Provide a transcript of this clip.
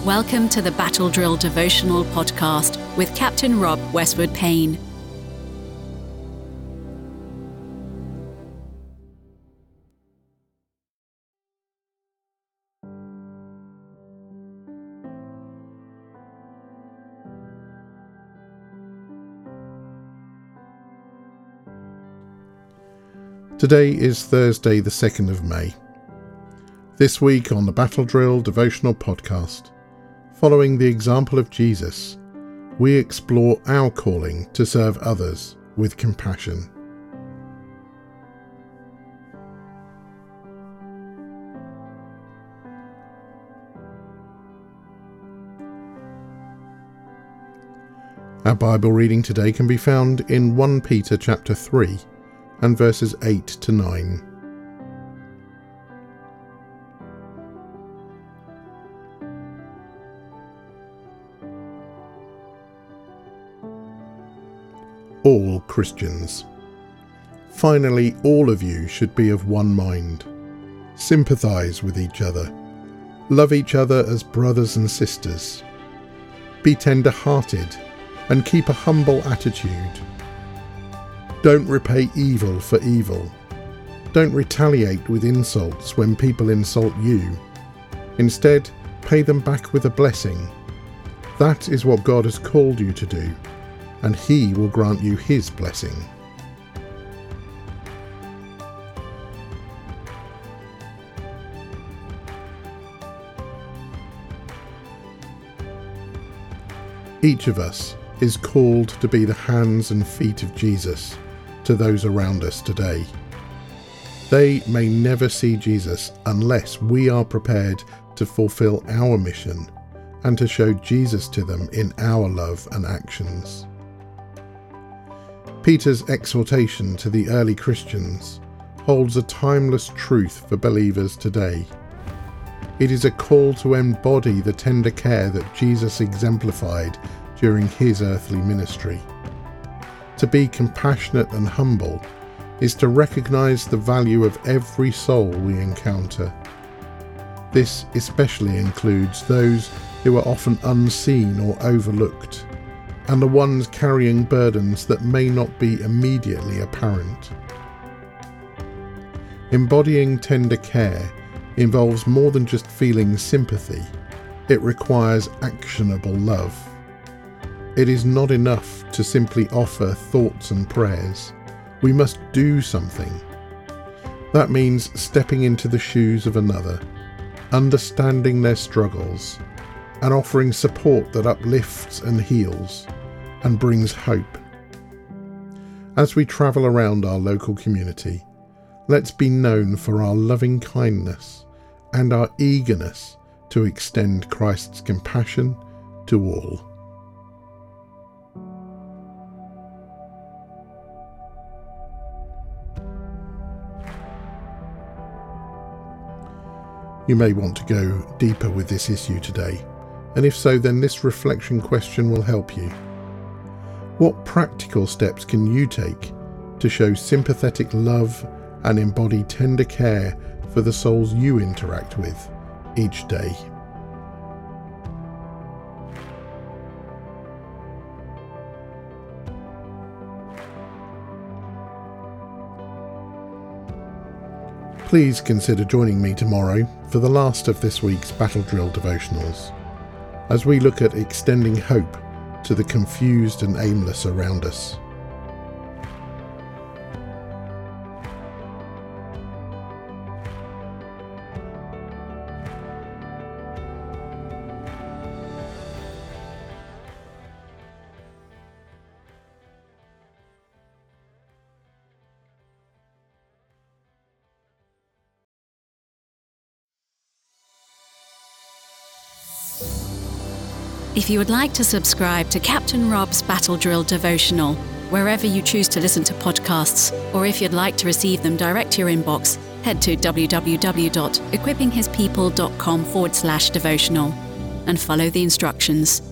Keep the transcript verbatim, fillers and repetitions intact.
Welcome to the Battle Drill Devotional Podcast with Captain Rob Westwood Payne. Today is Thursday the second of May. This week on the Battle Drill Devotional Podcast, following the example of Jesus, we explore our calling to serve others with compassion. Our Bible reading today can be found in First Peter chapter three and verses eight to nine. All Christians. Finally, all of you should be of one mind. Sympathize with each other. Love each other as brothers and sisters. Be tender-hearted and keep a humble attitude. Don't repay evil for evil. Don't retaliate with insults when people insult you. Instead, pay them back with a blessing. That is what God has called you to do, and He will grant you His blessing. Each of us is called to be the hands and feet of Jesus to those around us today. They may never see Jesus unless we are prepared to fulfill our mission and to show Jesus to them in our love and actions. Peter's exhortation to the early Christians holds a timeless truth for believers today. It is a call to embody the tender care that Jesus exemplified during his earthly ministry. To be compassionate and humble is to recognize the value of every soul we encounter. This especially includes those who are often unseen or overlooked, and the ones carrying burdens that may not be immediately apparent. Embodying tender care involves more than just feeling sympathy. It requires actionable love. It is not enough to simply offer thoughts and prayers. We must do something. That means stepping into the shoes of another, understanding their struggles, and offering support that uplifts and heals and brings hope. As we travel around our local community, let's be known for our loving kindness and our eagerness to extend Christ's compassion to all. You may want to go deeper with this issue today, and if so, then this reflection question will help you. What practical steps can you take to show sympathetic love and embody tender care for the souls you interact with each day? Please consider joining me tomorrow for the last of this week's Battle Drill devotionals, as we look at extending hope to the confused and aimless around us. If you would like to subscribe to Captain Rob's Battle Drill Devotional, wherever you choose to listen to podcasts, or if you'd like to receive them direct to your inbox, head to www.equippinghispeople.com forward slash devotional and follow the instructions.